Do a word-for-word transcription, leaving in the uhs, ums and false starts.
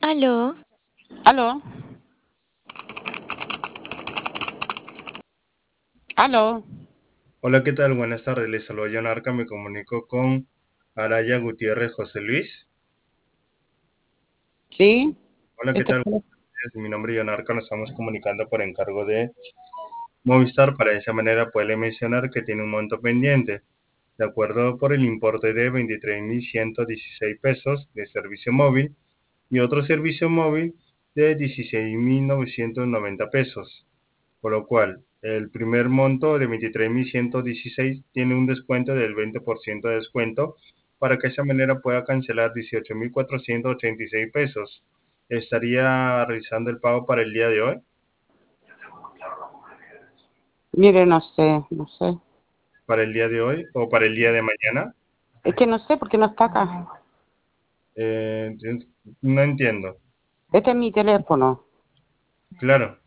Aló, Aló, aló. Hola, ¿qué tal? Buenas tardes. Les saludo John Arca. Me comunico con Araya Gutiérrez José Luis. Sí, Hola, ¿qué este, tal? Mi nombre es John Arca. Nos estamos comunicando por encargo de Movistar. Para de esa manera poderle mencionar que tiene un monto pendiente, de acuerdo por el importe de veintitrés mil ciento dieciséis pesos de servicio móvil y otro servicio móvil de dieciséis mil novecientos noventa pesos. Por lo cual, el primer monto de veintitrés mil ciento dieciséis tiene un descuento del veinte por ciento de descuento para que de esa manera pueda cancelar dieciocho mil cuatrocientos ochenta y seis pesos. ¿Estaría realizando el pago para el día de hoy? mire, no sé, no sé. ¿Para el día de hoy o para el día de mañana? Es que no sé por qué no está acá. Eh, no entiendo. Este es mi teléfono. Claro.